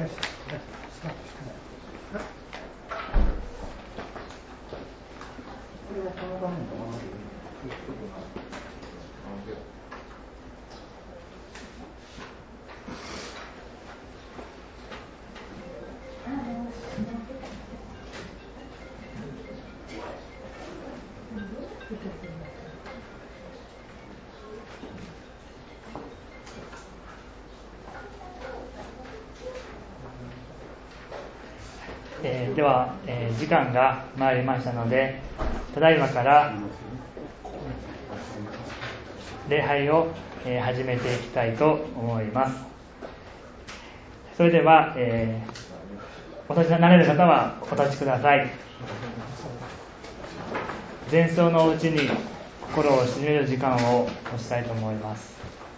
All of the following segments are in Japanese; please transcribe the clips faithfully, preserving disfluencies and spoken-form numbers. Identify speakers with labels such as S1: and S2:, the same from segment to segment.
S1: えー、では、えー、時間が参りましたので、ただいまから礼拝を、えー、始めていきたいと思います。それでは、えー、お立ちになれる方はお立ちください。前奏のうちに心を静める時間を持ちたいと思います。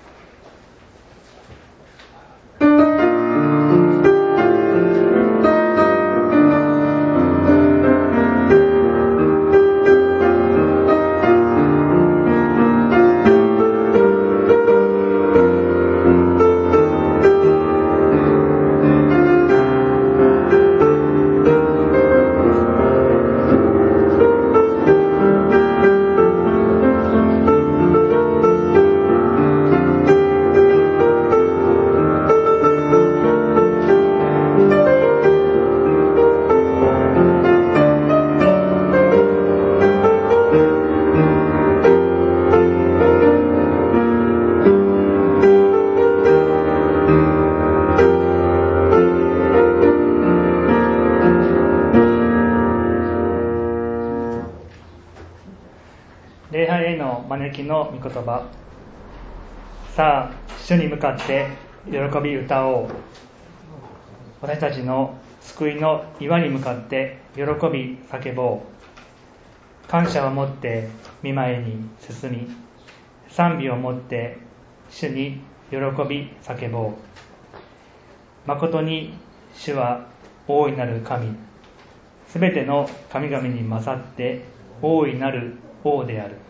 S1: 礼拝への招きの御言葉。さあ、主に向かって喜び歌おう。私たちの救いの岩に向かって喜び叫ぼう。感謝を持って御前に進み、賛美を持って主に喜び叫ぼう。誠に主は大いなる神、すべての神々に勝って大いなる王である。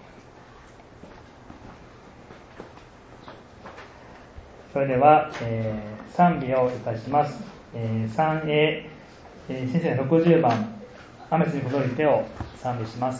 S1: それでは、えー、賛美をいたします。えー、三英、えー、先生ろくじゅうばん、雨津にほどりてを賛美します。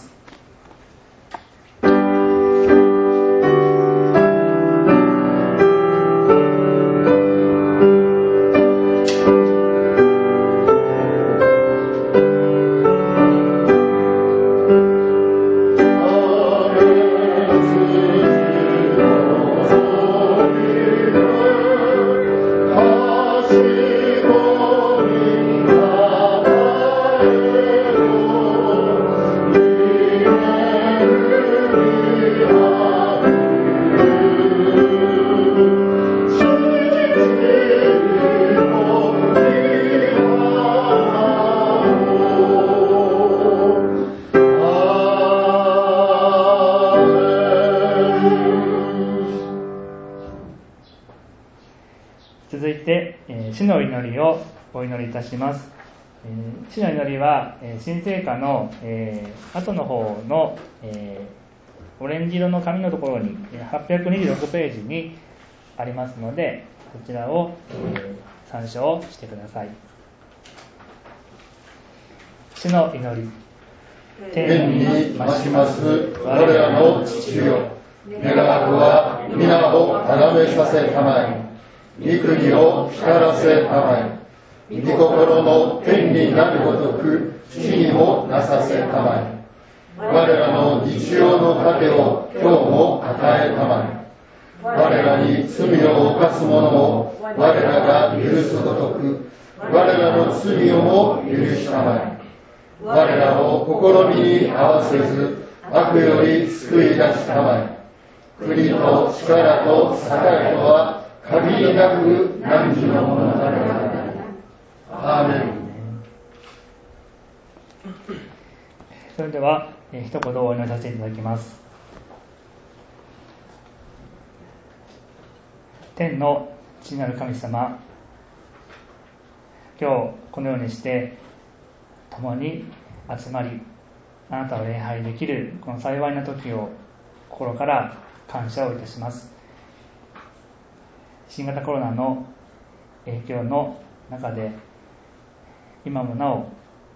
S1: 続いて、えー、主の祈りをお祈りいたします。えー、主の祈りは、えー、新聖歌の、えー、後の方の、えー、オレンジ色の紙のところにはっぴゃくにじゅうろくページにありますので、こちらを、えー、参照してください。主の祈り。
S2: 天に増します我らの父よ、願わくは皆を崇めさせたまえ、御国を光らせたまえ、御心の天になるごとく地にもなさせたまえ、我らの日曜の糧を今日も与えたまえ、我らに罪を犯す者を我らが許すごとく我らの罪をも許したまえ、我らを試みに合わせず悪より救い出したまえ、国と力と栄とは限りなく汝のものだから。アーメン。
S1: それでは、えー、一言お祈りさせていただきます。天の父なる神様、今日このようにして共に集まり、あなたを礼拝できるこの幸いな時を心から感謝をいたします。新型コロナの影響の中で今もなお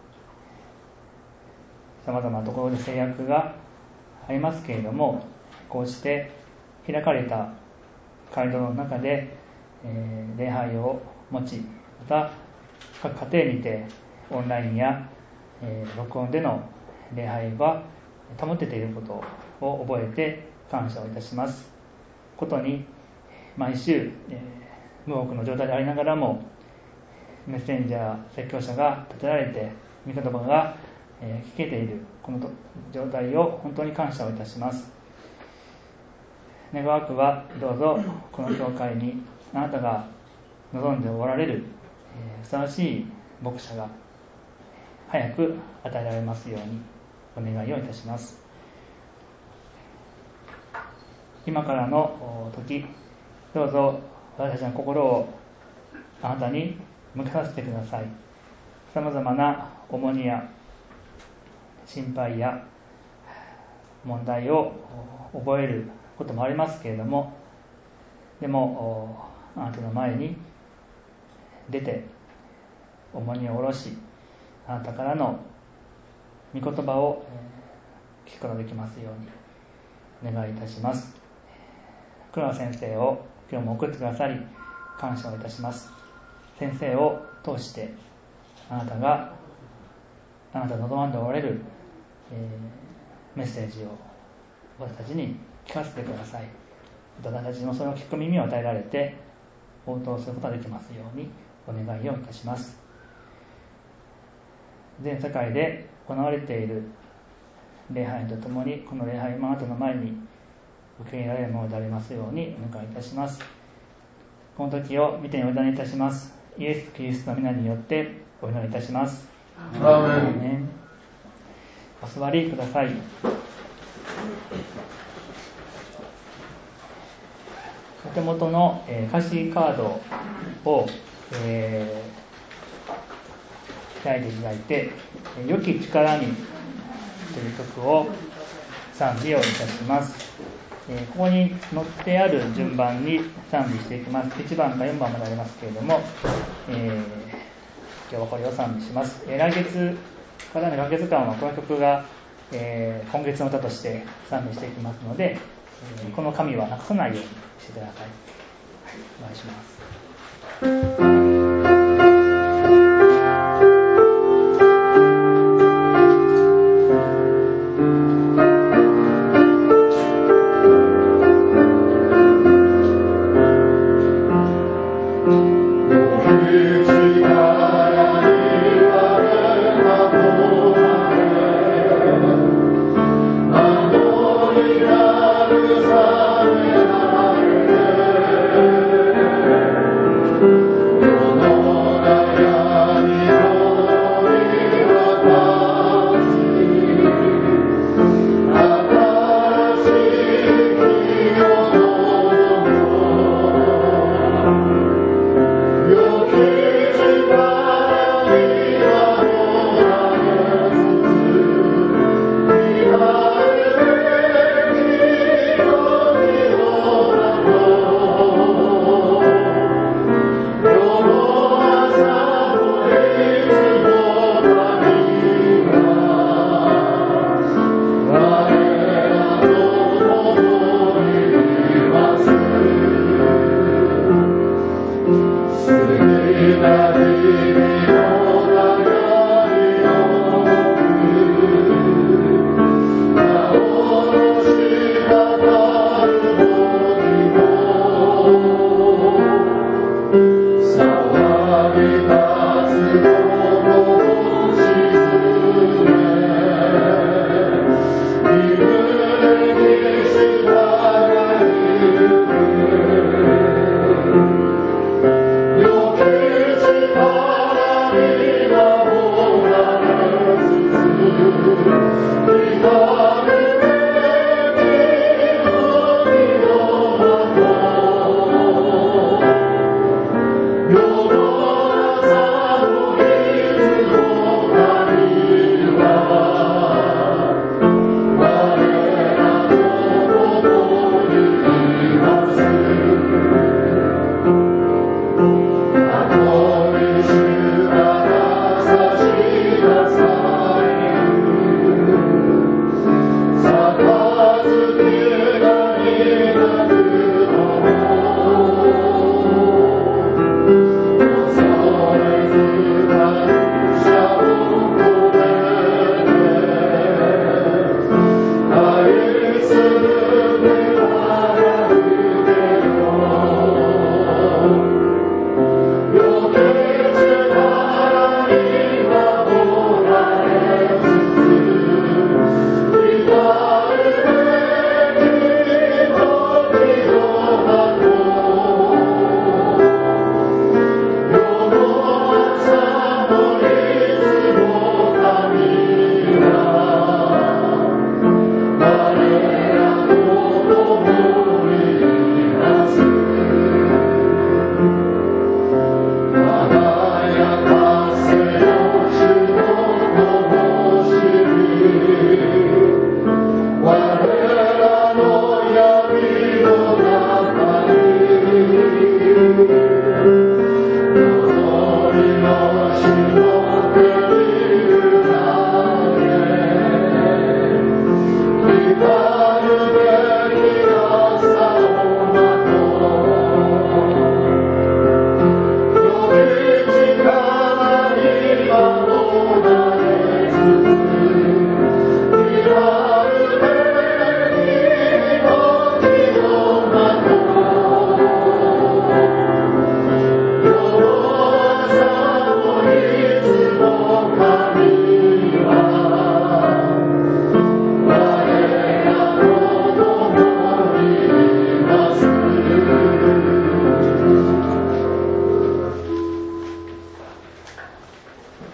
S1: さまざまなところで制約がありますけれども、こうして開かれた街道の中で、えー、礼拝を持ち、また各家庭にてオンラインや、えー、録音での礼拝は保てていることを覚えて感謝をいたしますことに、毎週、えー、無多くの状態でありながらもメッセンジャー説教者が立てられて御言葉が、えー、聞けているこの状態を本当に感謝をいたします。願わくはどうぞこの教会にあなたが望んでおられる、えー、ふさわしい牧者が早く与えられますようにお願いをいたします。今からの時、どうぞ私たちの心をあなたに向けさせてください。さまざまな重荷や心配や問題を覚えることもありますけれども、でもあなたの前に出て重荷を下ろし、あなたからの御言葉を聞くことができますようにお願いいたします。黒田先生を今日も送ってくださり感謝をいたします。先生を通してあなたがあなたの望んでおられる、えー、メッセージを私たちに聞かせてください。私たちもそれを聞く耳を与えられて応答することができますようにお願いをいたします。全世界で行われている礼拝とともにこの礼拝もあなたの前に受け入れられるものでありますようにお願いいたします。この時を御手にお委ねいたします。イエス・キリストの皆によってお祈りいたします。
S2: アーメン。
S1: お座りください。お手元の、えー、歌詞カードを、えー、開いていただいて、良き力にという曲を賛美をいたします。えー、ここに載ってある順番に賛美していきます。いちばんからよんばんまでありますけれども、えー、今日はこれを賛美します。えー、来月からのいっかげつかんはこの曲が、えー、今月の歌として賛美していきますので、えー、この紙はなくさないようにしてください。はい、お願いします。
S2: Oh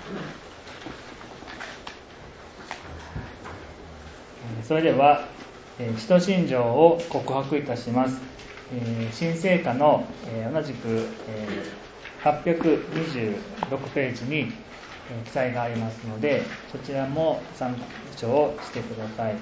S1: それでは、えー、使徒信条を告白いたします。えー、新聖歌の、えー、同じく、えー、はっぴゃくにじゅうろくページに、えー、記載がありますので、そちらも参照をしてください。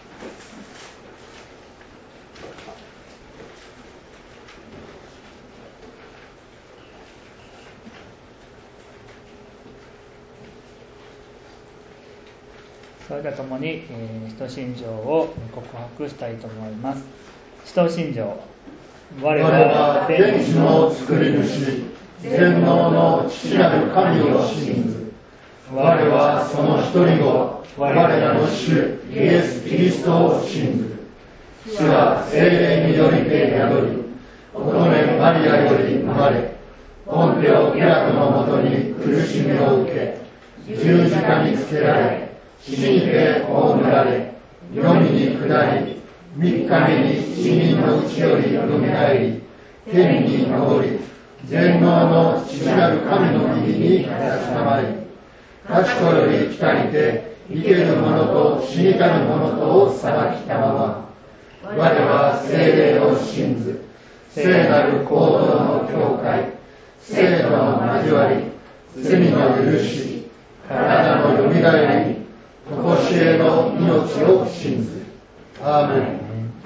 S1: それではともに、えー、使徒信条を告白したいと思います。使徒信条。
S2: 我は天地の作り主、全能の父なる神を信ず。我はその一人子、我らの主イエス・キリストを信ず。主は聖霊によりて宿り、乙女マリアより生まれ、ポンテオ・ピラトのもとに苦しみを受け、十字架につけられ、死にて葬られ、黄泉に下り、三日目に死人のうちよりよみがえり、天に昇り、全能の父なる神の右に立ちたまり、賢より来たりて、生ける者と死にたる者とを裁きたまま、我は聖霊を信ず、聖なる行動の教会、聖徒の交わり、罪の許し、体のよみがえり、とこしえの命を信ず。アーメン。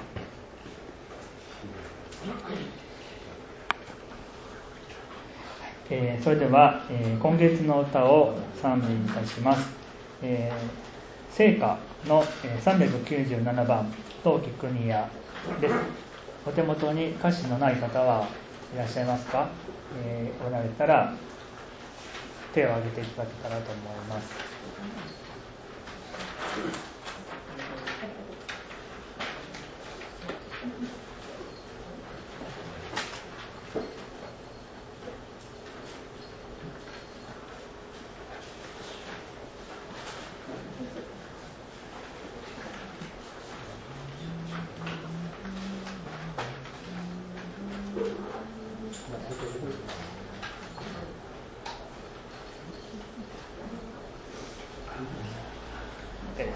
S1: えー、それでは、えー、今月の歌を賛美いたします。えー、聖歌の、えー、さんびゃくきゅうじゅうななばん陶器国屋です。お手元に歌詞のない方はいらっしゃいますか？えー、おられたら手を挙げていただけたらと思います。です。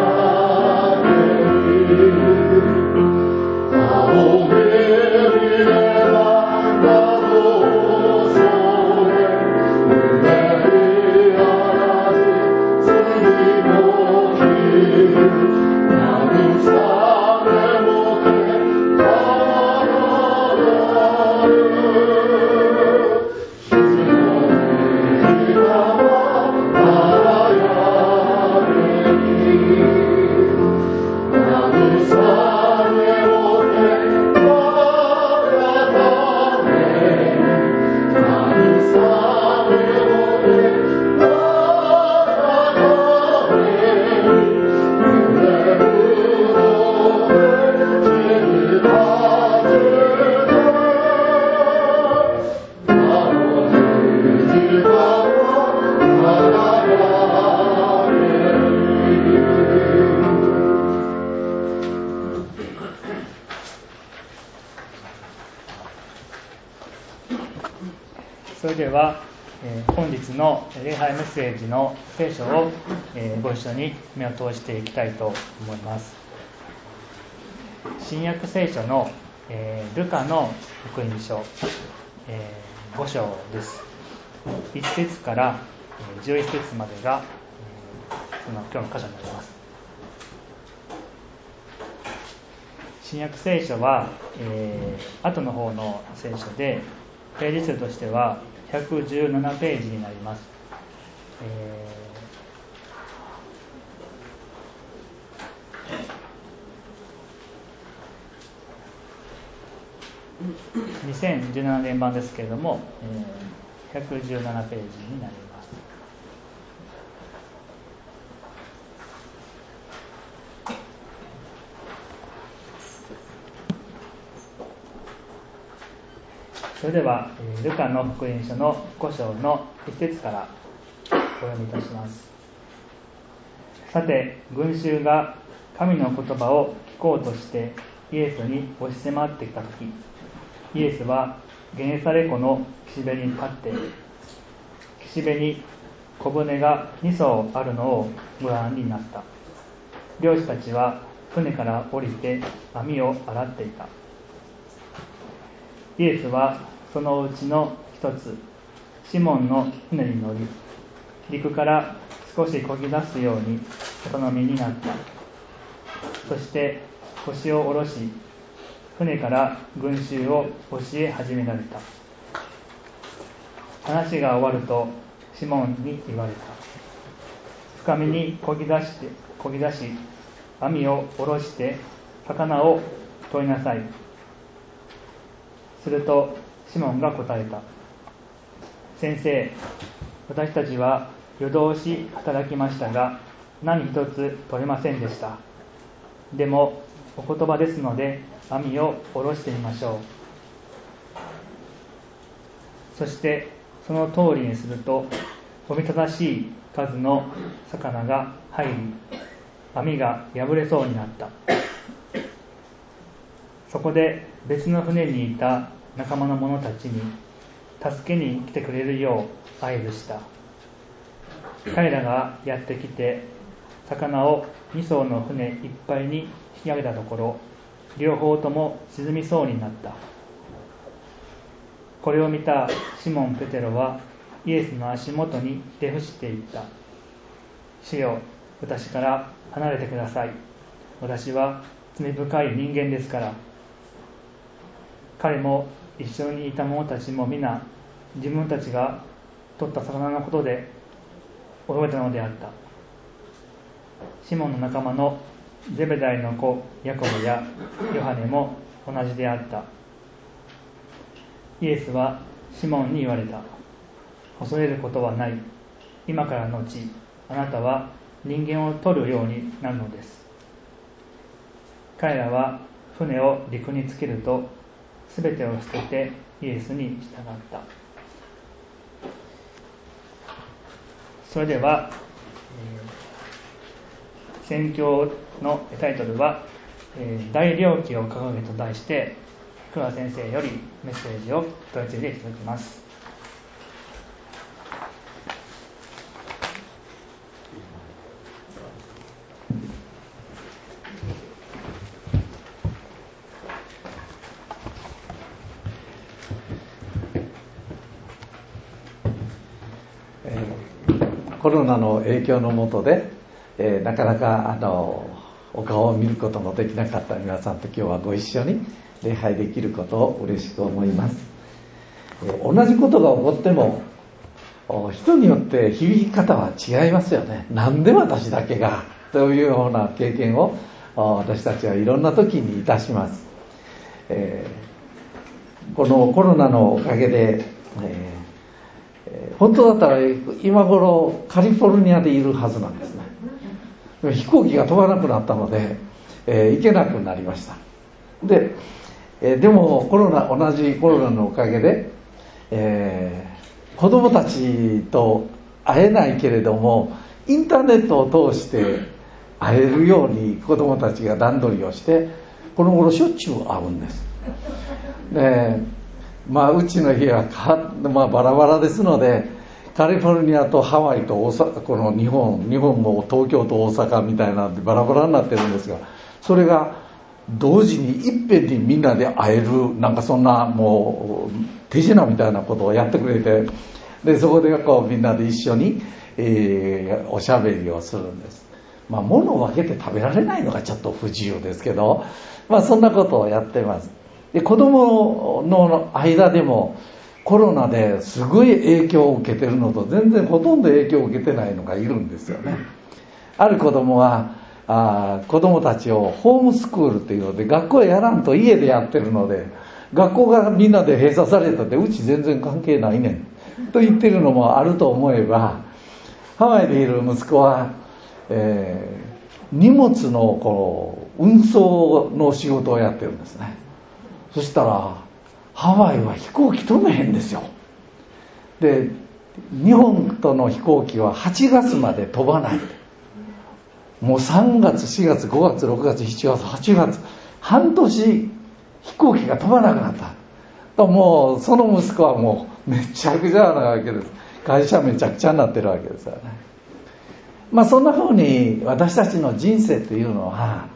S2: Oh,
S1: それでは、えー、本日の礼拝メッセージの聖書を、えー、ご一緒に目を通していきたいと思います。新約聖書の、えー、ルカの福音書、えー、ご章です。いち節からじゅういち節までが、えー、その今日の箇所になります。新約聖書は、えー、後の方の聖書でページ数としてはひゃくじゅうななページになります。えー、にせんじゅうななねん版ですけれども、えー、ひゃくじゅうななページになります。それではルカの福音書のご章のいち節からお読みいたします。さて、群衆が神の言葉を聞こうとしてイエスに押し迫ってきたとき、イエスはゲネサレ湖の岸辺に立って、岸辺に小舟がに艘あるのをご覧になった。漁師たちは船から降りて網を洗っていた。イエスはそのうちの一つ、シモンの船に乗り、陸から少し漕ぎ出すようにお頼みになった。そして腰を下ろし、船から群衆を教え始められた。話が終わるとシモンに言われた。深みに漕ぎ出して漕ぎ出し、網を下ろして魚を取りなさい。するとシモンが答えた。先生、私たちは夜通し働きましたが何一つ取れませんでした。でもお言葉ですので網を下ろしてみましょう。そしてその通りにするとおびただしい数の魚が入り、網が破れそうになった。そこで別の船にいた仲間の者たちに助けに来てくれるよう合図した。彼らがやってきて魚をに艘の船いっぱいに引き上げたところ、両方とも沈みそうになった。これを見たシモン・ペテロはイエスの足元に出伏していった。主よ、私から離れてください。私は罪深い人間ですから。彼も一緒にいた者たちも皆自分たちが取った魚のことで驚いたのであった。シモンの仲間のゼベダイの子ヤコブやヨハネも同じであった。イエスはシモンに言われた。恐れることはない。今からのちあなたは人間を取るようになるのです。彼らは船を陸につけるとすべてを捨ててイエスに従った。それでは、えー、宣教のタイトルは、えー、大領旗を掲げと題して桑先生よりメッセージを取り次いでいただきます。
S3: コロナの影響の下で、えー、なかなかあのお顔を見ることもできなかった皆さんと今日はご一緒に礼拝できることを嬉しく思います。えー、同じことが起こっても人によって響き方は違いますよね。なんで私だけがというような経験を私たちはいろんな時にいたします。えー、このコロナのおかげで、えー本当だったら今頃カリフォルニアでいるはずなんですね。でも飛行機が飛ばなくなったので、えー、行けなくなりました。で、えー、でもコロナ同じコロナのおかげで、えー、子供たちと会えないけれどもインターネットを通して会えるように子供たちが段取りをしてこの頃しょっちゅう会うんです。でまあうちの家はか、まあ、バラバラですので、カリフォルニアとハワイと大阪、この日本日本も東京と大阪みたいなんでバラバラになってるんですが、それが同時にいっぺんにみんなで会える、なんかそんなもう手品みたいなことをやってくれて、でそこでこうみんなで一緒に、えー、おしゃべりをするんです。まあ物を分けて食べられないのがちょっと不自由ですけど、まあそんなことをやってます。で子供の間でもコロナですごい影響を受けてるのと全然ほとんど影響を受けてないのがいるんですよね。ある子供はあ子供たちをホームスクールっていうので、学校へやらんと家でやってるので、学校がみんなで閉鎖されたって、うち全然関係ないねんと言ってるのもあると思えば、ハワイでいる息子は、えー、荷物のこの運送の仕事をやってるんですね。そしたらハワイは飛行機飛べへんですよ。で日本との飛行機ははちがつまで飛ばない。もうさんがつしがつごがつろくがつしちがつはちがつ半年飛行機が飛ばなくなった。ともうその息子はもうめちゃくちゃなわけです。会社めちゃくちゃになってるわけですよね。まあそんな風に私たちの人生というのは、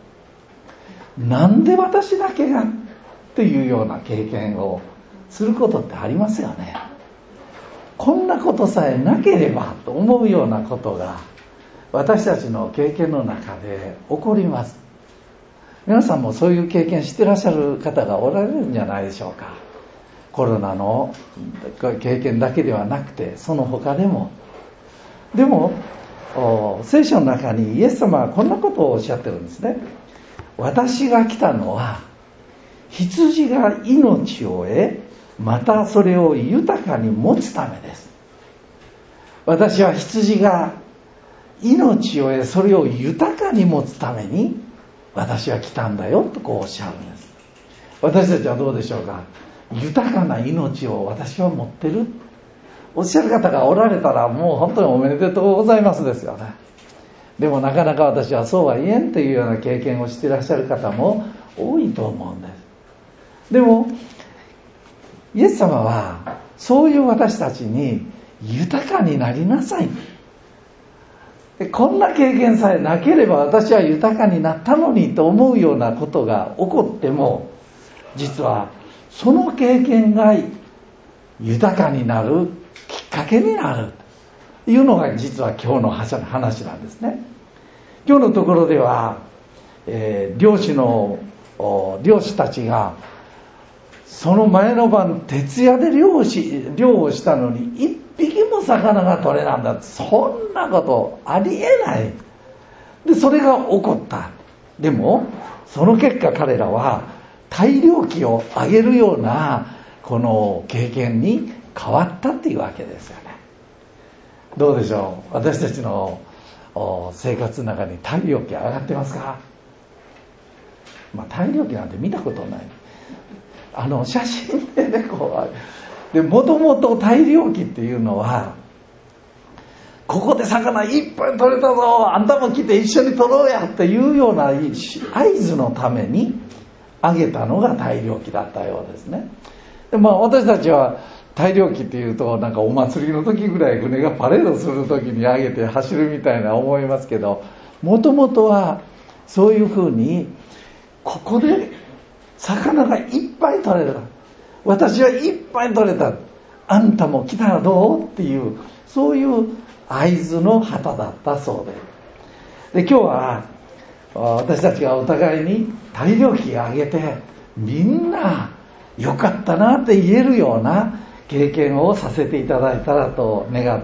S3: なんで私だけがっていうような経験をすることってありますよね。こんなことさえなければと思うようなことが私たちの経験の中で起こります。皆さんもそういう経験してらっしゃる方がおられるんじゃないでしょうか。コロナの経験だけではなくて、その他でも。でも聖書の中にイエス様はこんなことをおっしゃってるんですね。私が来たのは羊が命を得、またそれを豊かに持つためです。私は羊が命を得、それを豊かに持つために私は来たんだよとこうおっしゃるんです。私たちはどうでしょうか。豊かな命を私は持ってるおっしゃる方がおられたら、もう本当におめでとうございますですよね。でもなかなか私はそうは言えんというような経験をしていらっしゃる方も多いと思うんです。でもイエス様はそういう私たちに豊かになりなさい、こんな経験さえなければ私は豊かになったのにと思うようなことが起こっても、実はその経験が豊かになるきっかけになるというのが実は今日の話なんですね。今日のところでは、えー、漁師の漁師たちがその前の晩徹夜で漁師漁をしたのに一匹も魚が取れなんだ、そんなことありえない。でそれが起こった。でもその結果彼らは大漁期を上げるようなこの経験に変わったっていうわけですよね。どうでしょう。私たちの生活の中に大漁期上がってますか。まあ大漁期なんて見たことない。あの写真でね、こうでもともと大漁期っていうのは、ここで魚いっぱい取れたぞ、あんたも来て一緒に取ろうやっていうような合図のためにあげたのが大漁期だったようですね。で、まあ、私たちは大漁期っていうとなんかお祭りの時ぐらい船がパレードする時にあげて走るみたいな思いますけど、もともとはそういうふうにここで魚がいっぱい取れた、私はいっぱい取れた、あんたも来たらどうっていう、そういう合図の旗だったそうで、で今日は私たちがお互いに大漁期を上げてみんな良かったなって言えるような経験をさせていただいたらと願って、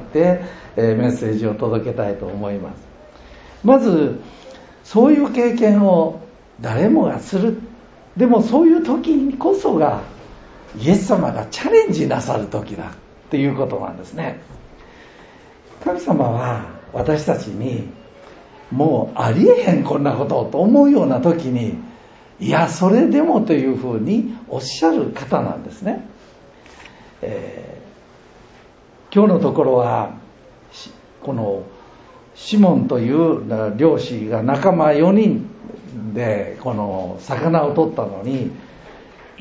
S3: えー、メッセージを届けたいと思います。まずそういう経験を誰もがする。でもそういう時にこそがイエス様がチャレンジなさる時だっていうことなんですね。神様は私たちにもうありえへんこんなことと思うような時に、いやそれでもというふうにおっしゃる方なんですね。えー、今日のところはこのシモンという漁師が仲間よにんでこの魚を取ったのに、いっ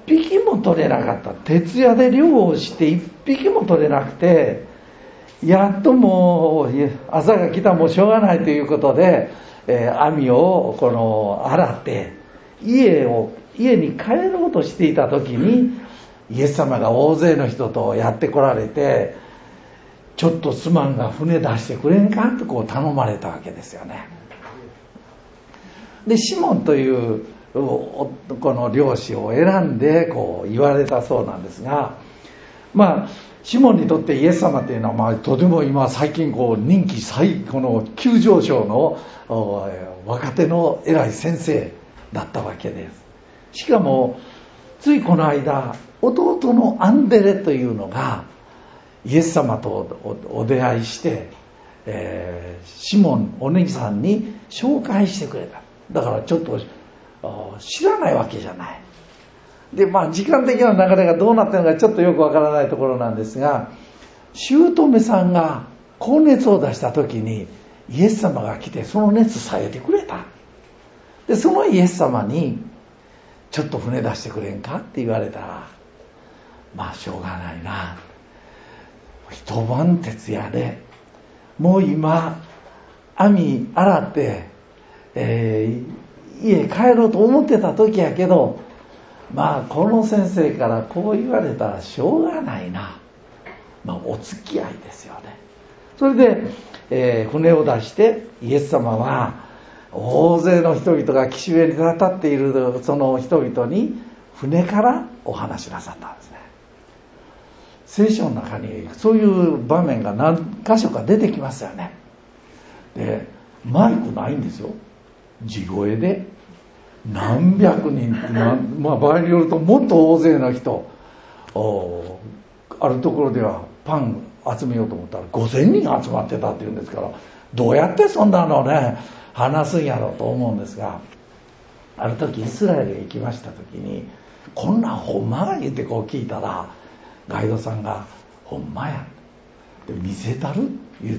S3: 匹も取れなかった。徹夜で漁をして一匹も取れなくて、やっともう朝が来たもうしょうがないということで、えー、網をこの洗って家を家に帰ろうとしていた時に、イエス様が大勢の人とやって来られて、ちょっとすまんが船出してくれんかとこう頼まれたわけですよね。でシモンというこの漁師を選んでこう言われたそうなんですが、まあシモンにとってイエス様というのは、まあ、とても今最近こう人気最この急上昇の若手の偉い先生だったわけです。しかもついこの間、弟のアンデレというのがイエス様と お, お出会いして、えー、シモンお兄さんに紹介してくれた。だからちょっと知らないわけじゃない。でまあ時間的な流れがどうなってるのかちょっとよくわからないところなんですが、姑さんが高熱を出した時にイエス様が来てその熱下げてくれた。でそのイエス様にちょっと船出してくれんかって言われたら、まあしょうがないな、一晩徹夜でもう今網洗って、えー、家帰ろうと思ってた時やけど、まあこの先生からこう言われたらしょうがないな、まあお付き合いですよね。それで、えー、船を出してイエス様は大勢の人々が岸辺に立っているその人々に船からお話しなさったんですね。聖書の中にそういう場面が何箇所か出てきますよね。でマイクないんですよ。地声で何百人、まあ、場合によるともっと大勢の人、あるところではパン集めようと思ったらごせんにん集まってたっていうんですから、どうやってそんなのね話すんやろうと思うんですが、ある時イスラエルへ行きました時に、こんなんほんま言ってこう聞いたら、ガイドさんがほんまやで見せたる言って、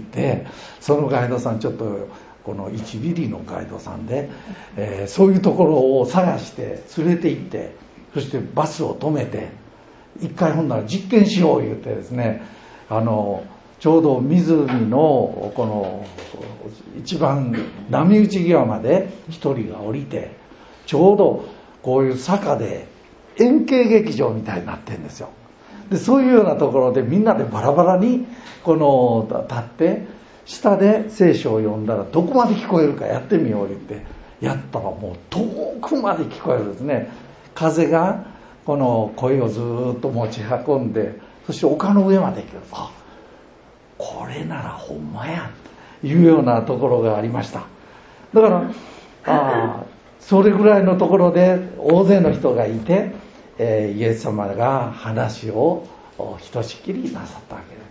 S3: そのガイドさんちょっとこのいちビリのガイドさんで、えー、そういうところを探して連れて行って、そしてバスを止めて一回ほんなら実験しよう言ってですね、あのちょうど湖のこの一番波打ち際まで一人が降りて、ちょうどこういう坂で円形劇場みたいになってるんですよ。でそういうようなところでみんなでバラバラにこの立って下で聖書を読んだらどこまで聞こえるかやってみよう言ってやったら、もう遠くまで聞こえるんですね。風がこの声をずっと持ち運んで、そして丘の上まで行く。あ、これならほんまやというようなところがありました。だからあそれぐらいのところで大勢の人がいて、えー、イエス様が話をひとしきりなさったわけです。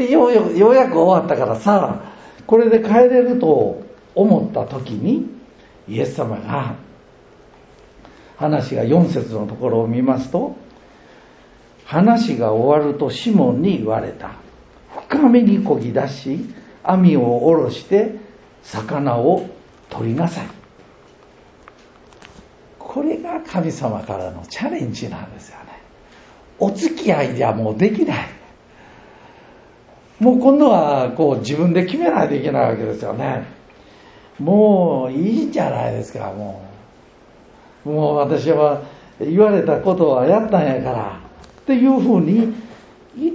S3: でようよう、ようやく終わったからさあこれで帰れると思った時に、イエス様が話がよん節のところを見ますと、話が終わるとシモンに言われた。深めに漕ぎ出し網を下ろして魚を取りなさい。これが神様からのチャレンジなんですよね。お付き合いじゃもうできない。もう今度はこう自分で決めないといけないわけですよね。もういいんじゃないですか。もうもう私は言われたことはやったんやからっていうふうに言って、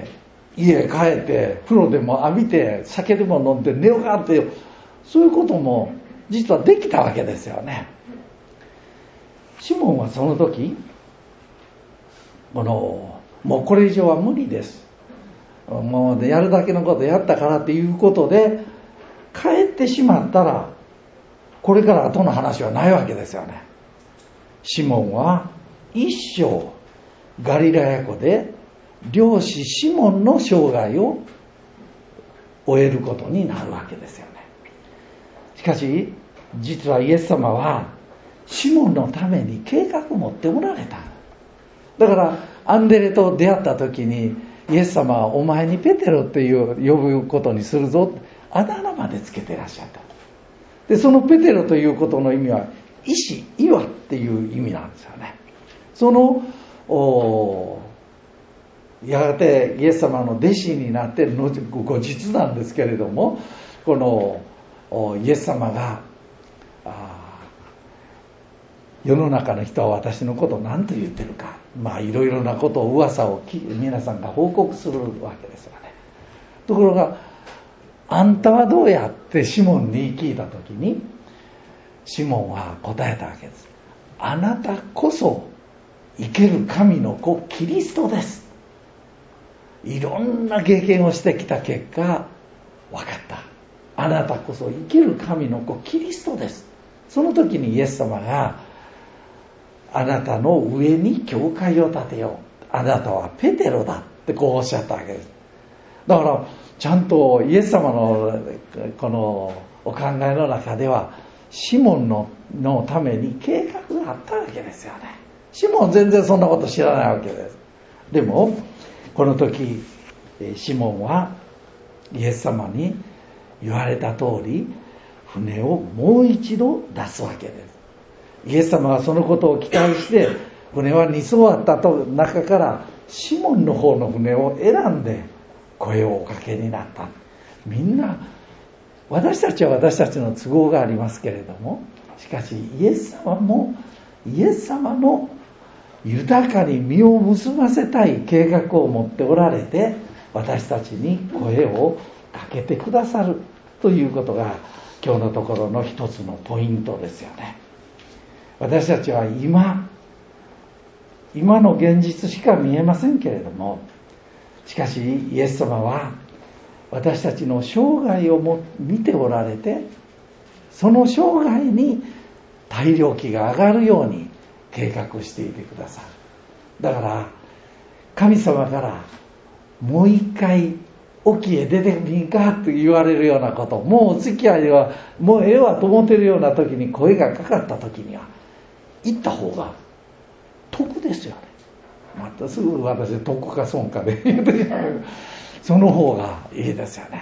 S3: 家へ帰って風呂でも浴びて酒でも飲んで寝ようかっていう、そういうことも実はできたわけですよね。シモンはその時このもうこれ以上は無理です、もうやるだけのことやったからっていうことで帰ってしまったら、これから後の話はないわけですよね。シモンは一生ガリラヤ湖で漁師シモンの生涯を終えることになるわけですよね。しかし実はイエス様はシモンのために計画を持っておられた。だからアンデレと出会った時に、イエス様はお前にペテロっていう呼ぶことにするぞ、あだ名までつけてらっしゃった。でそのペテロということの意味は石、岩っていう意味なんですよね。 そのやがてイエス様の弟子になっての後日なんですけれども、このイエス様が世の中の人は私のことを何と言ってるか、まあいろいろなことを噂を皆さんが報告するわけですよね。ところがあんたはどうやってシモンに聞いたときに、シモンは答えたわけです。あなたこそ生ける神の子キリストです。いろんな経験をしてきた結果分かった。あなたこそ生ける神の子キリストです。その時にイエス様が、あなたの上に教会を建てよう、あなたはペテロだってこうおっしゃったわけです。だからちゃんとイエス様のこのお考えの中ではシモン の, のために計画があったわけですよね。シモン全然そんなこと知らないわけです。でもこの時シモンはイエス様に言われた通り船をもう一度出すわけです。イエス様はそのことを期待して船はに艘あった中からシモンの方の船を選んで声をおかけになった。みんな私たちは私たちの都合がありますけれども、しかしイエス様もイエス様の豊かに実を結ばせたい計画を持っておられて、私たちに声をかけてくださるということが今日のところの一つのポイントですよね。私たちは今今の現実しか見えませんけれども、しかしイエス様は私たちの生涯をも見ておられて、その生涯に大量期が上がるように計画していてくださる。だから神様からもう一回沖へ出てみんかと言われるようなこと、もうお付き合いはもうええわと思っているような時に声がかかった時には行った方が得ですよね。またすぐ私得か損かで言うてしまう。その方がいいですよね。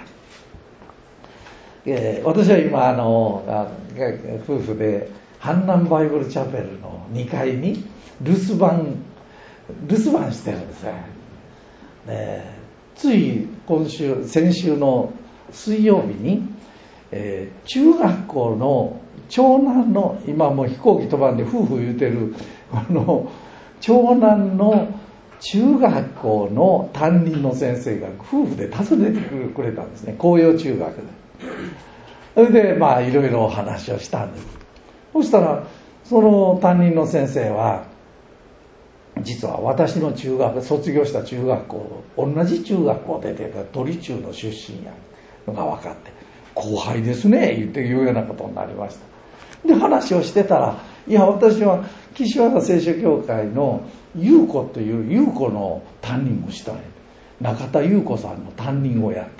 S3: えー、私は今あの夫婦でハンナンバイブルチャペルのにかいに留守番留守番してるんですね。でつい今週先週の水曜日に、えー、中学校の長男の、今もう飛行機飛ばんで夫婦言うてるこの長男の中学校の担任の先生が夫婦で訪ねてくれたんですね。紅葉中学で。それでまあいろいろお話をしたんです。そしたらその担任の先生は、実は私の中学卒業した中学校同じ中学校出てた鳥中の出身やのが分かって、後輩ですね言って言うようなことになりました。で話をしてたら、いや私は岸和田聖書協会の優子という優子の担任もしたい、中田優子さんの担任をやった。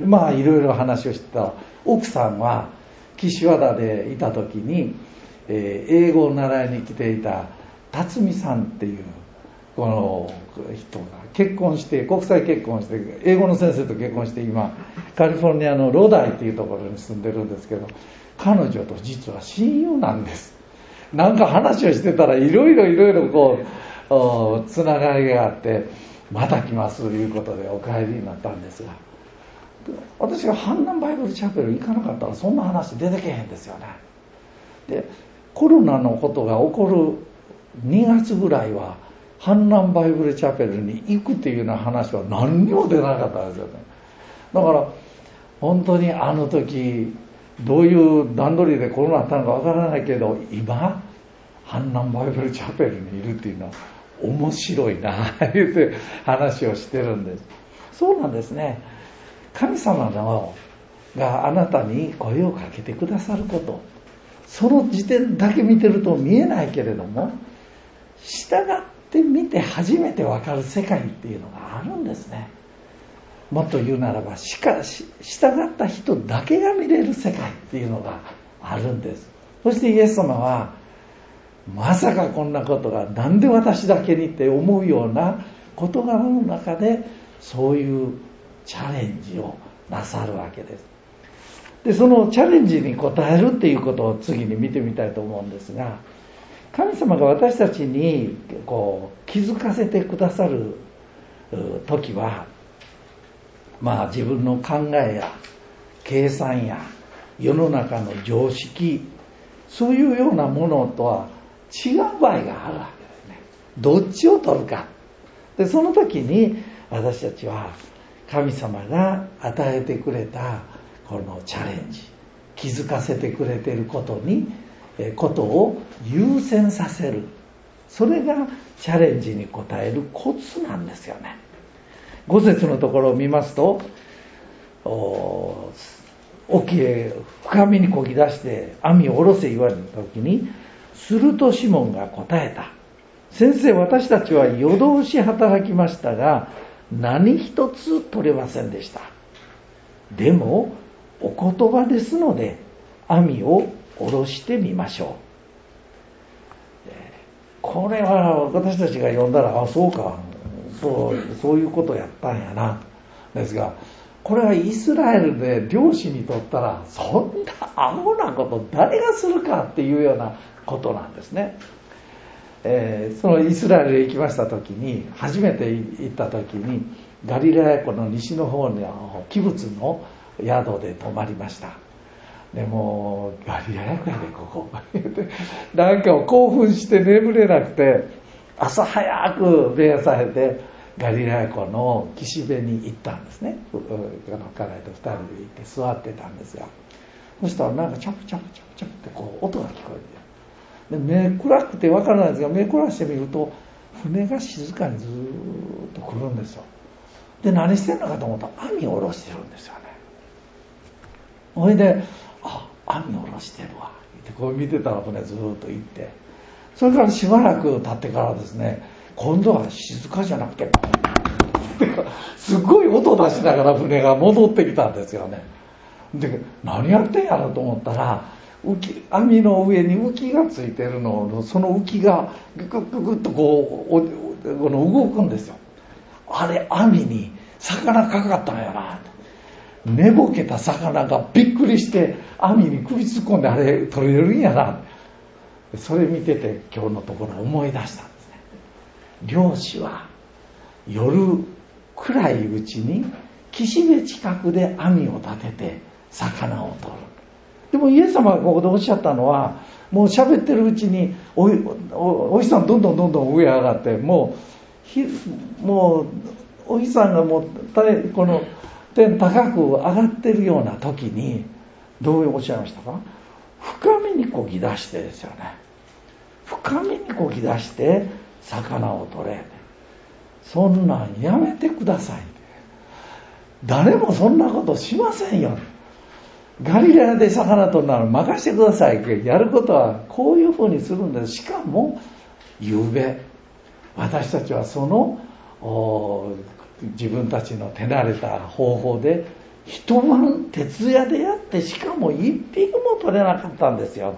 S3: まあいろいろ話をしてたら、奥さんは岸和田でいた時に、えー、英語を習いに来ていた辰巳さんっていうこの人が結婚して、国際結婚して、英語の先生と結婚して、今カリフォルニアのロダイっていうところに住んでるんですけど、彼女と実は親友なんです。なんか話をしてたらいろいろいろいろこうつながりがあって、また来ますということでお帰りになったんですが、私がハンナンバイブルチャペル行かなかったらそんな話出てけへんですよね。でコロナのことが起こるにがつぐらいはハンナンバイブルチャペルに行くっていうような話は何にも出なかったんですよね。だから本当にあの時どういう段取りでコロナあったのかわからないけど、今ハンナンバイブルチャペルにいるっていうのは面白いな言って話をしてるんです。そうなんですね。神様のがあなたに声をかけてくださること、その時点だけ見てると見えないけれども、従ってみて初めて分かる世界っていうのがあるんですね。もっと言うならば、しかし従った人だけが見れる世界っていうのがあるんです。そしてイエス様は、まさかこんなことがなんで私だけにって思うような事柄の中で、そういうチャレンジをなさるわけです。でそのチャレンジに応えるっていうことを次に見てみたいと思うんですが、 神様が私たちにこう気づかせてくださる時は、まあ自分の考えや計算や世の中の常識、そういうようなものとは違う場合があるわけですね。どっちを取るか。でその時に私たちは神様が与えてくれたこのチャレンジ、気づかせてくれていることにことを優先させる、それがチャレンジに応えるコツなんですよね。ご節のところを見ますと、沖へ深みにこぎ出して網を下ろせ言われた時に、するとシモンが答えた。先生、私たちは夜通し働きましたが何一つ取れませんでした。でもお言葉ですので網を下ろしてみましょう。これは私たちが読んだら、あ、そうか、そう、そういうことやったんやな。ですが、これはイスラエルで漁師にとったら、そんなアホなこと誰がするかっていうようなことなんですね。えー、そのイスラエルへ行きました時に、初めて行った時にガリラヤ湖の西の方のキブツの宿で泊まりました。でもガリラヤ湖やでここなんか興奮して眠れなくて、朝早く目が覚めてガリラヤ湖の岸辺に行ったんですね。家内と二人で行って座ってたんですよ。そしたらなんかチャプチャプチャプチャプってこう音が聞こえて、で目暗くて分からないんですが、目凝らしてみると船が静かにずーっと来るんですよ。で何してんのかと思ったら網を下ろしてるんですよね。それで、あ、網を下ろしてるわってこう見てたら船ずーっと行って、それからしばらく経ってからですね、今度は静かじゃなくてすごい音出しながら船が戻ってきたんですよね。で何やってんやろと思ったら、浮き網の上に浮きがついてるの、その浮きがググググッとこうこの動くんですよ。あれ網に魚かかったんやな。寝ぼけた魚がびっくりして網に首突っ込んで、あれ取れるんやな。それ見てて今日のところ思い出したんですね。漁師は夜暗いうちに岸辺近くで網を立てて魚を取る。でもイエス様がここでおっしゃったのは、もう喋ってるうちにおいおお日さんどんどんどんどん上上がって、もうひもうお日さんがもうこの天高く上がってるような時にどうおっしゃいましたか？深みにこぎ出してですよね。深みにこぎ出して魚を取れ。そんなんやめてください。誰もそんなことしませんよ。ガリラヤで魚取るなら任せてください。やることはこういうふうにするんです。しかも夕べ私たちはその自分たちの手慣れた方法で一晩徹夜でやって、しかも一匹も取れなかったんですよ。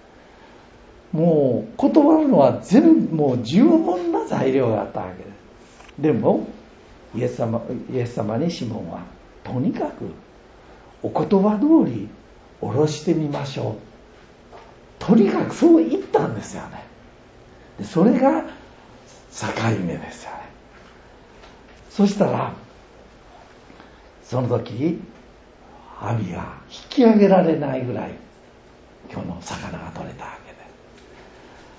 S3: もう断るのは全部もう十分な材料があったわけです。でもイエス様、イエス様にシモンはとにかくお言葉通り下ろしてみましょう、とにかくそう言ったんですよね。でそれが境目ですよね。そしたらその時網が引き上げられないぐらい今日の魚が取れたわけです。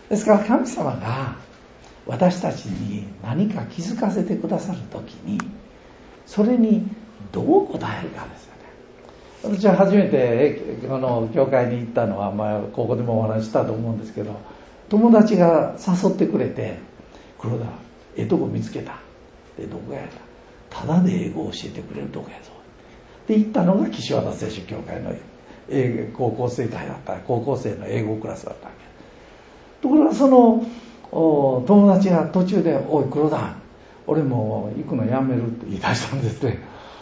S3: ですから神様が私たちに何か気づかせてくださる時に、それにどう答えるかですよね。私は初めてこの教会に行ったのは、まあ、ここでもお話したと思うんですけど、友達が誘ってくれて、黒田ええとこ見つけたで、どこやったただで英語を教えてくれるとこやぞで行ったのが岸和田聖書協会の英高校生会だった、高校生の英語クラスだったわけ。ところがその友達が途中で、おい黒田、俺もう行くのやめるって言い出したんですね。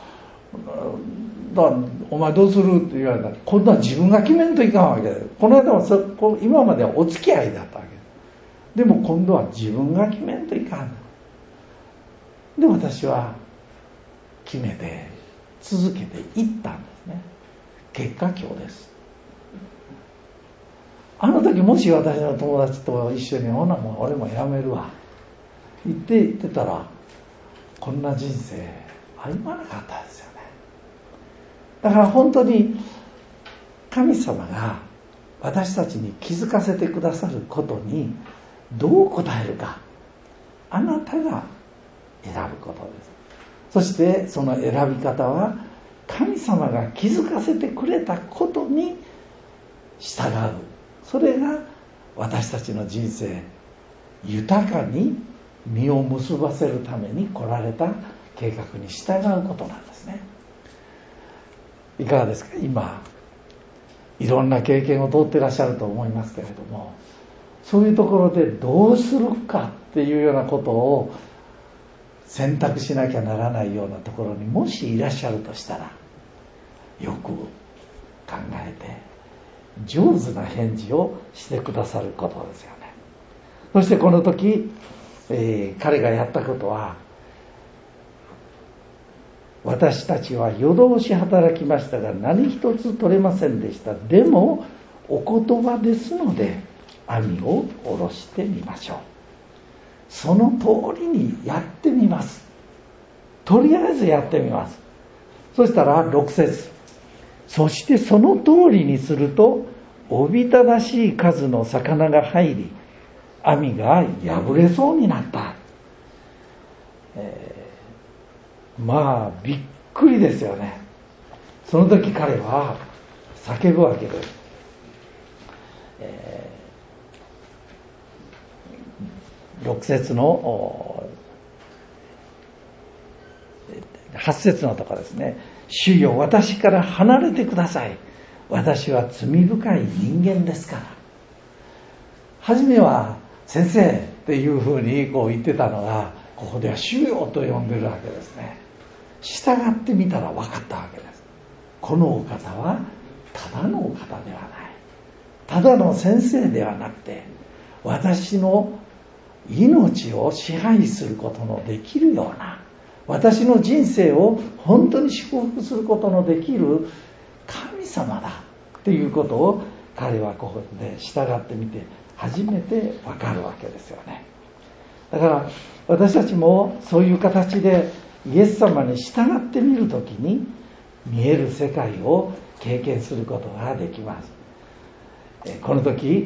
S3: だお前どうするって言われたら、今度は自分が決めんといかんわけで、この間はそ今まではお付き合いだったわけで、も今度は自分が決めんといかん。で私は決めて続けていったんですね。結果今日です。 あの時もし私の友達と一緒にほなもう俺もやめるわ言って言ってたらこんな人生歩まなかったですよね。だから本当に神様が私たちに気づかせてくださることにどう答えるか、あなたが選ぶことです。そしてその選び方は神様が気づかせてくれたことに従う。それが私たちの人生豊かに実を結ばせるために来られた計画に従うことなんですね。いかがですか？今いろんな経験を通ってらっしゃると思いますけれども、そういうところでどうするかっていうようなことを選択しなきゃならないようなところにもしいらっしゃるとしたら、よく考えて上手な返事をしてくださることですよね。そしてこの時、えー、彼がやったことは、私たちは夜通し働きましたが何一つ取れませんでした。でもお言葉ですので網を下ろしてみましょう。その通りにやってみます。とりあえずやってみます。そしたらろく節、そしてその通りにするとおびただしい数の魚が入り網が破れそうになった、えーまあびっくりですよね。その時彼は叫ぶわけです。えー、ろく節のはち節のところですね。主よ、私から離れてください。私は罪深い人間ですから。初めは先生っていうふうにこう言ってたのが、ここでは主よと呼んでるわけですね。従ってみたら分かったわけです。このお方はただのお方ではない。ただの先生ではなくて、私の命を支配することのできるような、私の人生を本当に祝福することのできる神様だっていうことを彼はここで従ってみて初めて分かるわけですよね。だから私たちもそういう形でイエス様に従ってみるときに見える世界を経験することができます。この時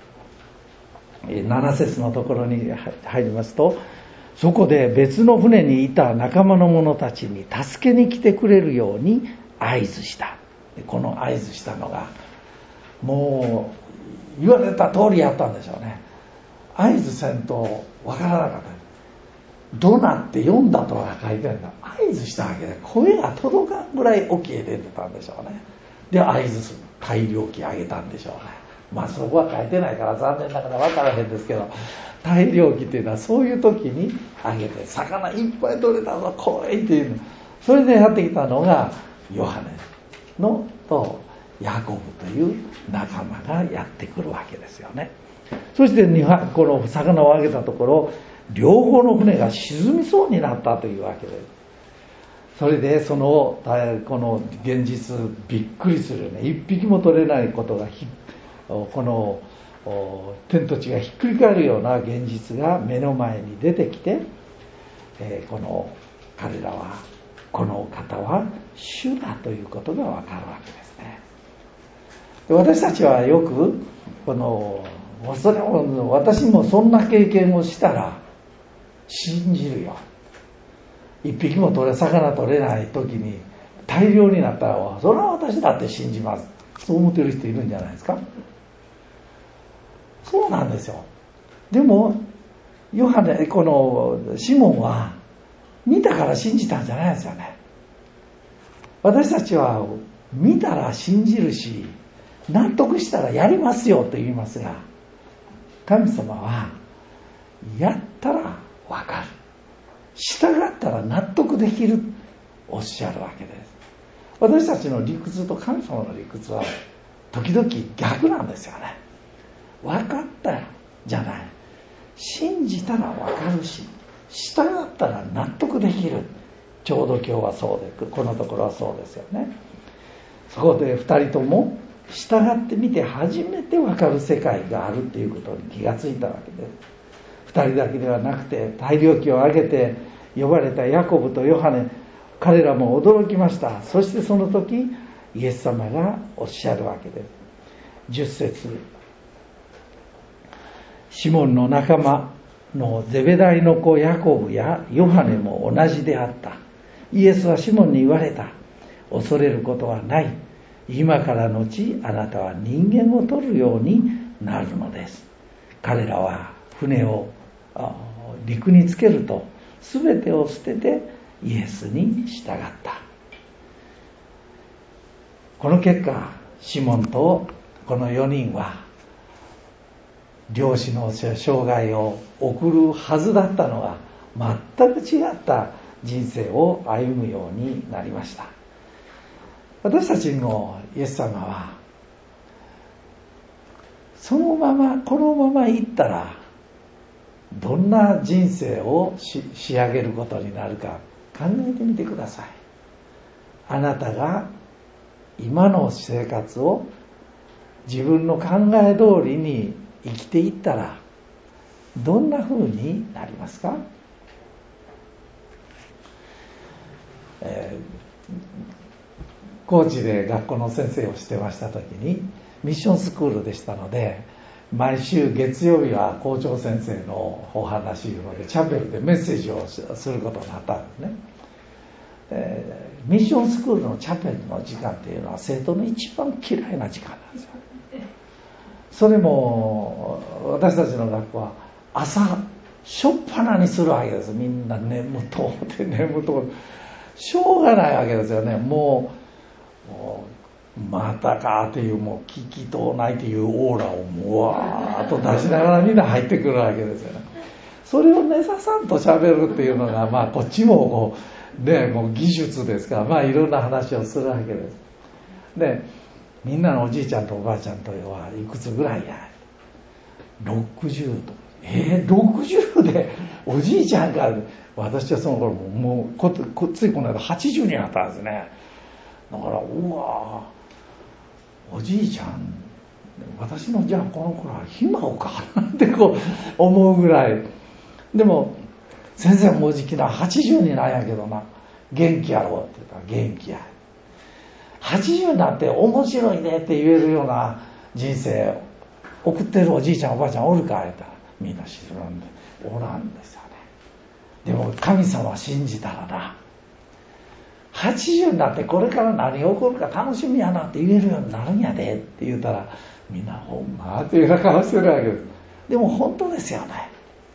S3: なな節のところに入りますと、そこで別の船にいた仲間の者たちに助けに来てくれるように合図した。この合図したのがもう言われた通りやったんでしょうね。合図せんとわからなかった。どなって読んだとは書いてあるんだ。合図したわけで声が届かんぐらい沖へ出てたんでしょうね。で合図する大漁旗あげたんでしょうね。まあそこは書いてないから残念ながら分からへんですけど、大漁旗っていうのはそういう時にあげて、魚いっぱい取れたぞ来いっていうの。それでやってきたのがヨハネのとヤコブという仲間がやってくるわけですよね。そしてこの魚をあげたところ、両方の船が沈みそうになったというわけです。それでそのこの現実びっくりするね。一匹も取れないことがひこの天と地がひっくり返るような現実が目の前に出てきて、えー、この彼らはこの方は主だということがわかるわけですね。で私たちはよくこのそれを私もそんな経験をしたら信じるよ。一匹も取れ魚取れない時に大量になったら、それは私だって信じます。そう思ってる人いるんじゃないですか。そうなんですよ。でもヨハネこのシモンは見たから信じたんじゃないですよね。私たちは見たら信じるし、納得したらやりますよと言いますが、神様はやったらわかる、従ったら納得できるおっしゃるわけです。私たちの理屈と神様の理屈は時々逆なんですよね。分かったじゃない、信じたら分かるし、従ったら納得できる。ちょうど今日はそうで、このところはそうですよね。そこで二人とも従ってみて初めて分かる世界があるっていうことに気がついたわけです。二人だけではなくて、大漁旗を上げて呼ばれたヤコブとヨハネ、彼らも驚きました。そしてその時イエス様がおっしゃるわけです。じゅっ節、シモンの仲間のゼベダイの子ヤコブやヨハネも同じであった。イエスはシモンに言われた。恐れることはない。今からのちあなたは人間を取るようになるのです。彼らは船を陸につけると全てを捨ててイエスに従った。この結果、シモンとこのよにんは漁師の生涯を送るはずだったのが全く違った人生を歩むようになりました。私たちのイエス様はそのままこのまま行ったらどんな人生をし仕上げることになるか考えてみてください。あなたが今の生活を自分の考え通りに生きていったらどんな風になりますか？えー、高知で学校の先生をしてました時にミッションスクールでしたので、毎週月曜日は校長先生のお話いうのでチャペルでメッセージをすることになったんですね。えー、ミッションスクールのチャペルの時間っていうのは生徒の一番嫌いな時間なんですよ。それも私たちの学校は朝しょっぱなにするわけです。みんな眠とうて眠とうしょうがないわけですよね。もう、もうまたかっていう、もう聞きとうないというオーラをもうわーっと出しながらみんな入ってくるわけですよね。それをねささんと喋るっていうのが、まあこっちもこうね、もう技術ですから、まあいろんな話をするわけです。で、みんなのおじいちゃんとおばあちゃんとはいくつぐらいや？ろくじゅうと。えー、ろくじゅうでおじいちゃんか。私はその頃ももうここついこの間はちじゅうになったんですね。だからうわおじいちゃん、私のじゃあこの頃はひ孫かってこう思うぐらい。でも先生もうじきなはちじゅうになんやけどな、元気やろって言ったら元気や。はちじゅうになって面白いねって言えるような人生送ってるおじいちゃんおばあちゃんおるか言ったら、みんな知らんでおらんですよね。でも神様信じたらな、はちじゅうになってこれから何が起こるか楽しみやなって言えるようになるんやでって言ったら、みんなほんまっていうような顔してるわけです。でも本当ですよね。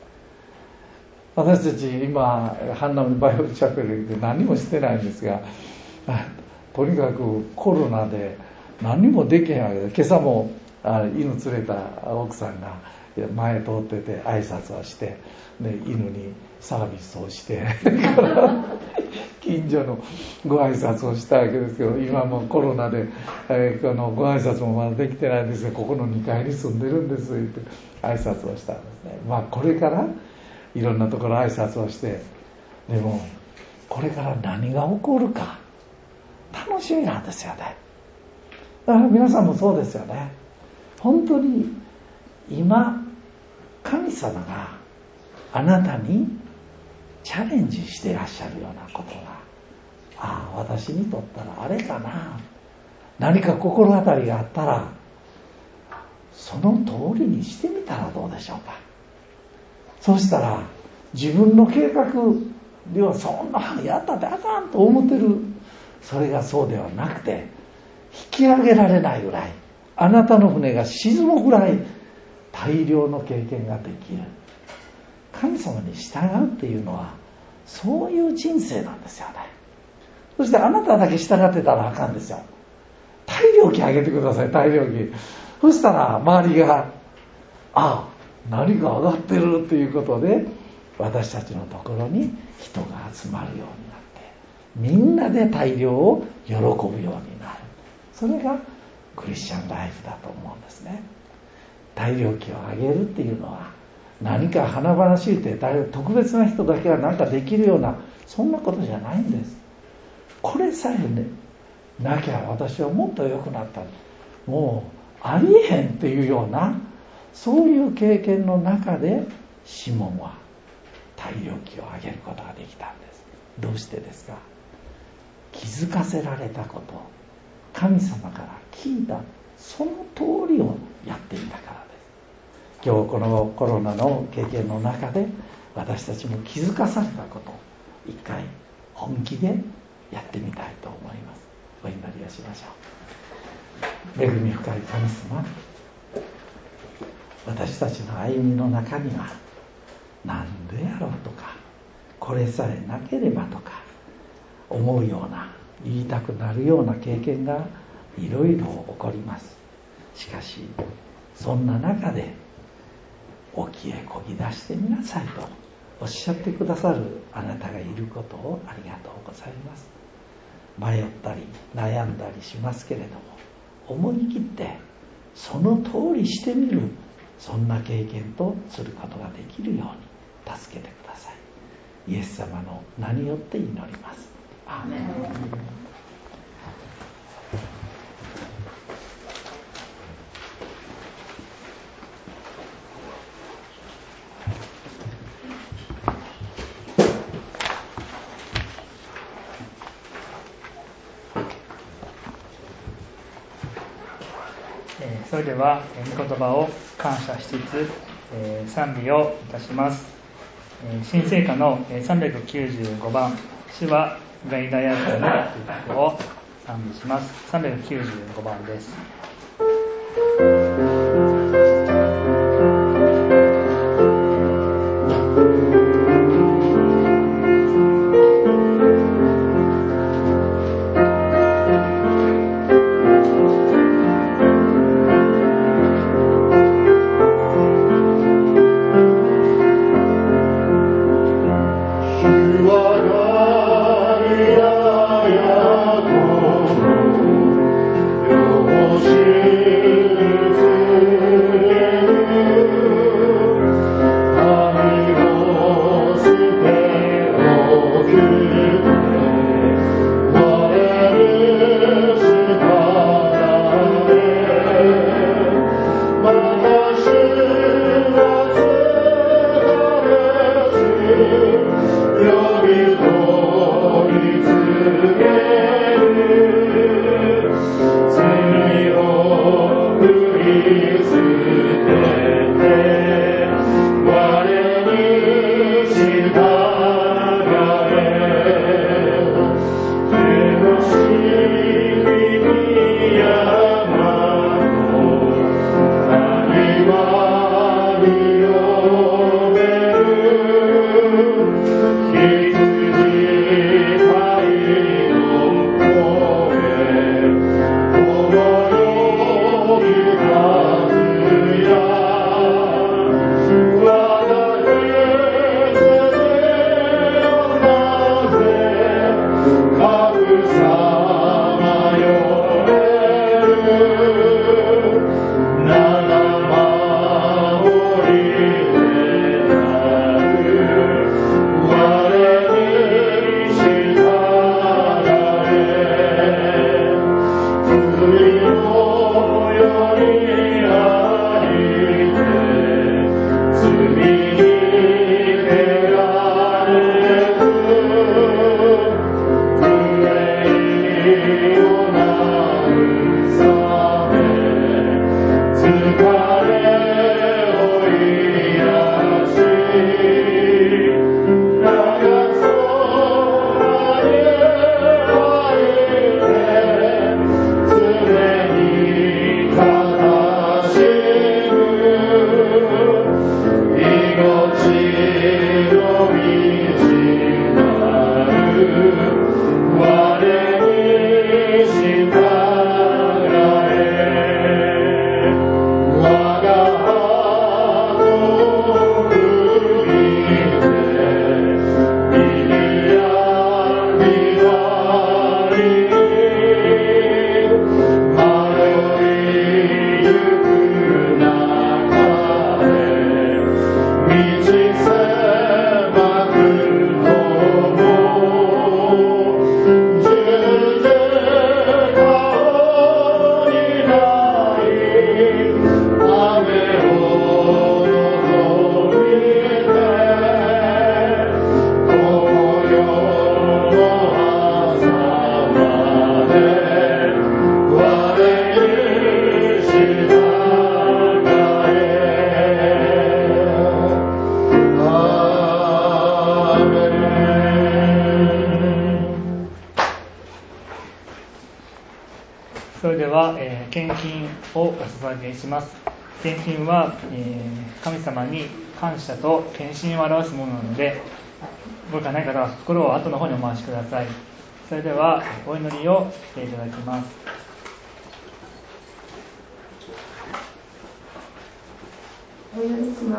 S3: 私たち今ハンナムバイオチャペルで何もしてないんですが、とにかくコロナで何もできへんわけで、今朝もあ犬連れた奥さんが前通ってて挨拶をして、で犬にサービスをして近所のご挨拶をしたわけですけど、今もコロナで、えー、このご挨拶もまだできてないんですが、ここのにかいに住んでるんですって挨拶をしたんですね。まあこれからいろんなところ挨拶をして、でもこれから何が起こるか楽しみなんですよね。だから皆さんもそうですよね。本当に今神様があなたにチャレンジしていらっしゃるようなことが、ああ私にとったらあれかな、何か心当たりがあったらその通りにしてみたらどうでしょうか。そうしたら自分の計画ではそんなやったってあかんと思ってる、それがそうではなくて、引き上げられないぐらい、あなたの船が沈むぐらい大量の経験ができる。神様に従うっていうのはそういう人生なんですよね。そしてあなただけ従ってたらあかんですよ。大量期上げてください、大量期。そしたら周りが、ああ何か上がってるっていうことで、私たちのところに人が集まるようになって、みんなで大量を喜ぶようになる。それがクリスチャンライフだと思うんですね。大量期を上げるっていうのは何か華々しいって特別な人だけは何かできるような、そんなことじゃないんです。これさえねなきゃ私はもっと良くなった。 もうありえへんっていうような、そういう経験の中でシモンは大量期を上げることができたんです。どうしてですか？気づかせられたこと、神様から聞いたその通りをやっていたからです。今日このコロナの経験の中で私たちも気づかされたことを一回本気でやってみたいと思います。お祈りをしましょう。恵み深い神様、私たちの歩みの中には、なんでやろうとか、これさえなければとか思うような、言いたくなるような経験がいろいろ起こります。しかしそんな中で沖へ漕ぎ出してみなさいとおっしゃってくださるあなたがいることをありがとうございます。迷ったり悩んだりしますけれども、思い切ってその通りしてみる、そんな経験とすることができるように助けてください。イエス様の名によって祈ります。アーメン。
S1: それでは御言葉を感謝しつつ、えー、賛美をいたします。えー、新聖歌のさんびゃくきゅうじゅうごばん、主は偉大なるという曲を賛美します。さんびゃくきゅうじゅうごばんです。
S2: よ
S1: 献金をお捧げします。献金は、えー、神様に感謝と献身を表すものなので、ご理解ない方は袋を後の方にお回しください。それではお祈りをしていただきます。
S4: お祈りします。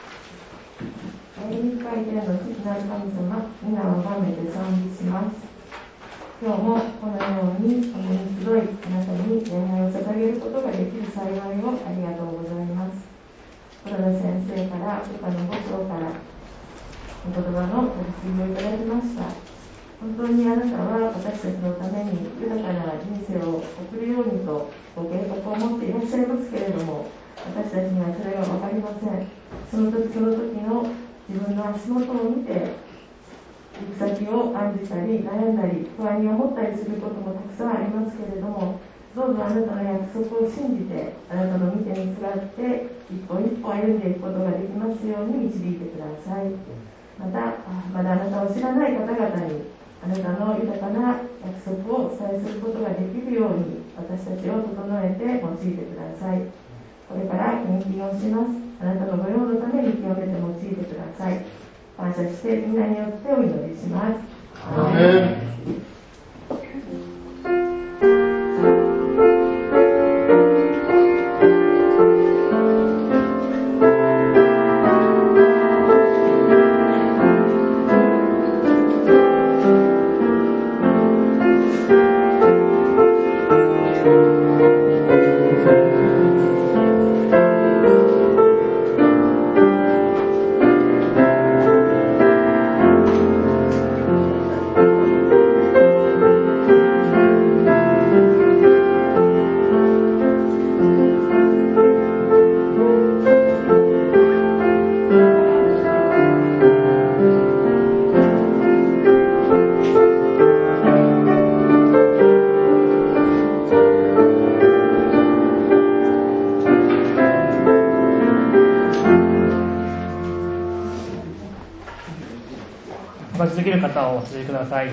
S4: 臨会での父なる神様、皆を崇めて賛美します。今日もこのように共に集い、あなたに礼拝を捧げることができる幸いをありがとうございます。黒田先生から他のご長からお言葉のご指示をいただきました。本当にあなたは私たちのために豊かな人生を送るようにとご計画を持っていらっしゃいますけれども、私たちにはそれが分かりません。その時その時の自分の足元を見て行く先を案じたり悩んだり不安に思ったりすることもたくさんありますけれども、どうぞあなたの約束を信じてあなたの御手にすがって一歩一歩歩んでいくことができますように導いてください。またまだあなたを知らない方々にあなたの豊かな約束をお伝えすることができるように私たちを整えて用いてください。これから献金をします。あなたの御用のために清めて用いてください。感謝してみんなによってお祈りします。
S2: アーメン。
S1: 続ける方をお続けください。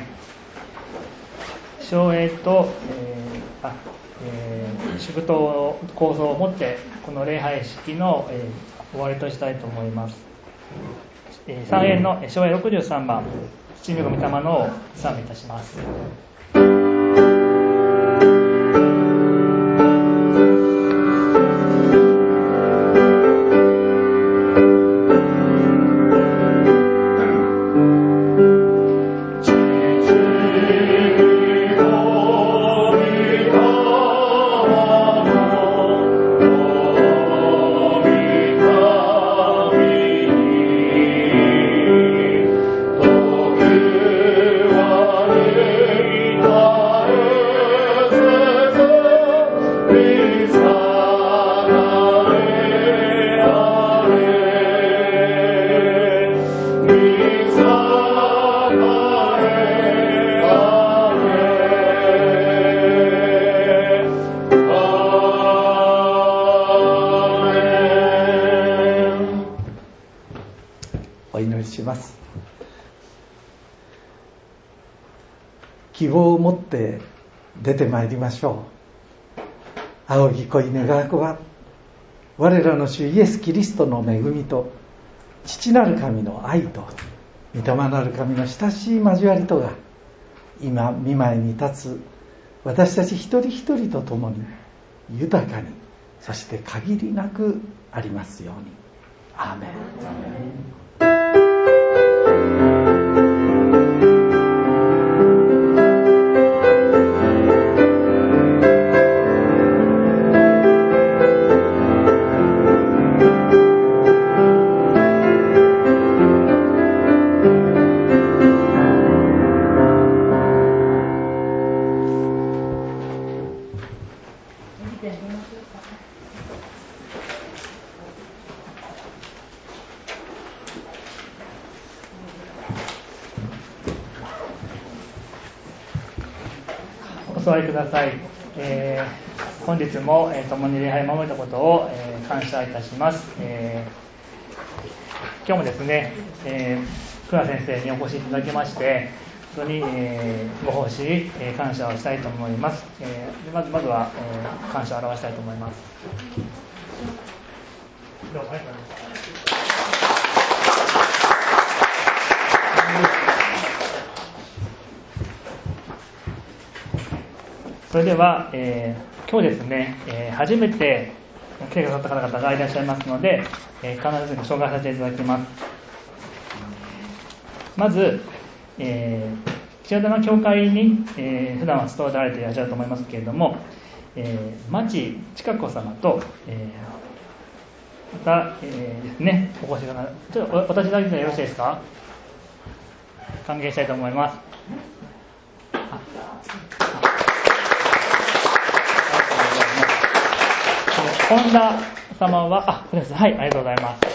S1: 照英と、えーあえー、祝祷の構造を持ってこの礼拝式の、えー、終わりとしたいと思います。えー、三円の照英ろくじゅうさんばん、父御子御霊のを賛美いたします。
S3: 希望を持って出てまいりましょう。青ぎこい願わくは我らの主イエス・キリストの恵みと父なる神の愛と御霊なる神の親しい交わりとが今御前に立つ私たち一人一人と共に豊かにそして限りなくありますように。アーメン。
S1: お座りください。えー、本日も、えー、共に礼拝を守れたことを、えー、感謝いたします。えー、今日もですね、えー、倉先生にお越しいただきまして、 本当に、えー、ご奉仕、えー、感謝をしたいと思います。えー、まずまずは、えー、感謝を表したいと思います。どうもありがとうございます。それでは、えー、今日ですね、えー、初めて来てくださった方々がいらっしゃいますので、えー、必ずご紹介させていただきます。まず、えー、千代田の教会に、えー、普段は勤められていらっしゃると思いますけれども、えー、町千佳子様と、えー、また、えー、ですね、お越しください。ちょっと私だけでよろしいですか？歓迎したいと思います。本田様は、あ、そうです。はい、ありがとうございます。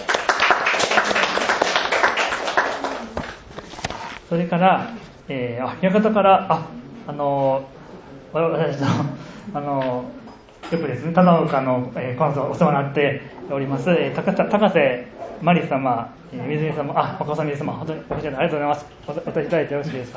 S1: それから、えー、あ、宮方から、あ、あの、私の、あの、よくですね、忠岡の、えー、コンソお世話になっております、えー、高, 高瀬真理様、えー、水見様、あ、若さみ様、本当にお越しいただきありがとうございます。お渡しいただいてよろしいですか？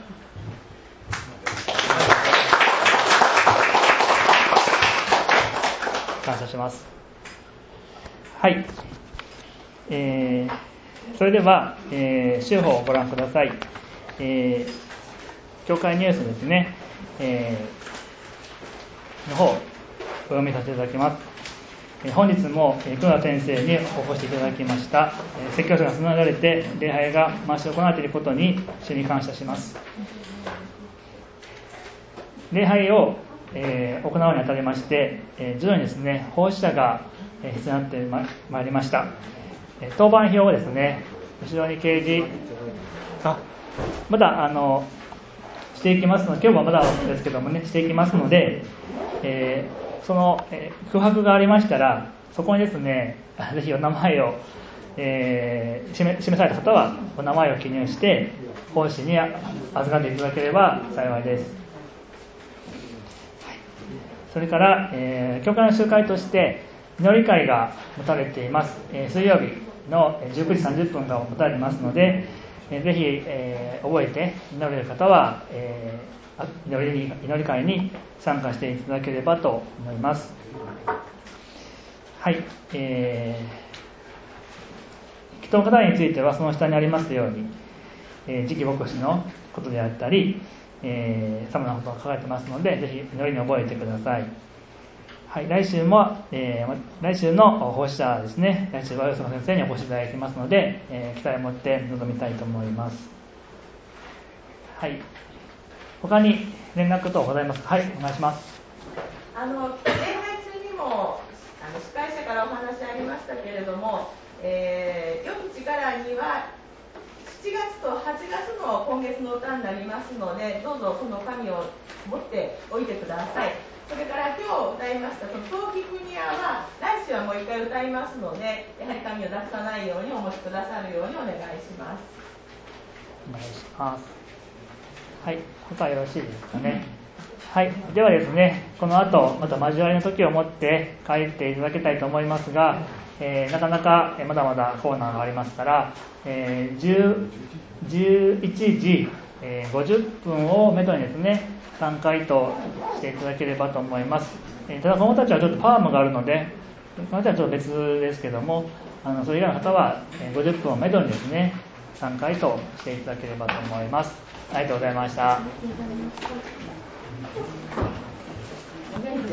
S1: 感謝します。はい。えー、それでは、えー、週報をご覧ください。えー、教会ニュースですね、えー、の方、お読みさせていただきます。えー、本日も、えー、黒田先生にお越しいただきました。えー、説教者がつながれて、礼拝が毎週行われていることに、主に感謝します。礼拝をえー、行うにあたりまして、えー、徐々にですね、奉仕者が、えー、必要になってま、まいりました。えー、当番表をですね、後ろに掲示、あ、まだあのしていきますので、今日もまだですけどもね、していきますので、えー、その、えー、空白がありましたら、そこにですね、ぜひお名前を、えー、示, 示された方はお名前を記入して、奉仕に預かっていただければ幸いです。それから、えー、教会の集会として祈り会が持たれています。えー、水曜日のじゅうくじさんじゅっぷんが持たれていますので、えー、ぜひ、えー、覚えて祈れる方は、えー、祈り、祈り会に参加していただければと思います。はい、えー、祈祷課題についてはその下にありますように、えー、次期牧師のことであったり、えー、様々なことが書かれてますので、ぜひ祈りに覚えてください。はい、来週も、えー、来週の奉仕者ですね、来週はよその先生にお越しいただきますので、えー、期待を持って臨みたいと思います。はい。他に連絡等ございますか？はい、お願いします。
S5: あの礼拝中にもあの司会者からお話ありましたけれども、えー、よく力にはしちがつとはちがつの今月の歌になりますので、どうぞその紙を持っておいてください。それから今日歌いましたその陶器国屋は来週はもう一回歌いますので、やはり紙を出さないようにお持ちくださるようにお願いします。
S1: お願いします。はい、他よろしいですかね。はい、ではですね、この後また交わりの時をもって帰っていただきたいと思いますが、えー、なかなかまだまだコーナーがありますから、えー、じゅういちじごじゅっぷんをめどにですね、参回答していただければと思います。えー、ただこの方たちはちょっとパームがあるので、この方たちはちょっと別ですけども、あのそれ以外の方はごじゅっぷんをめどにですね、参回答していただければと思います。ありがとうございました。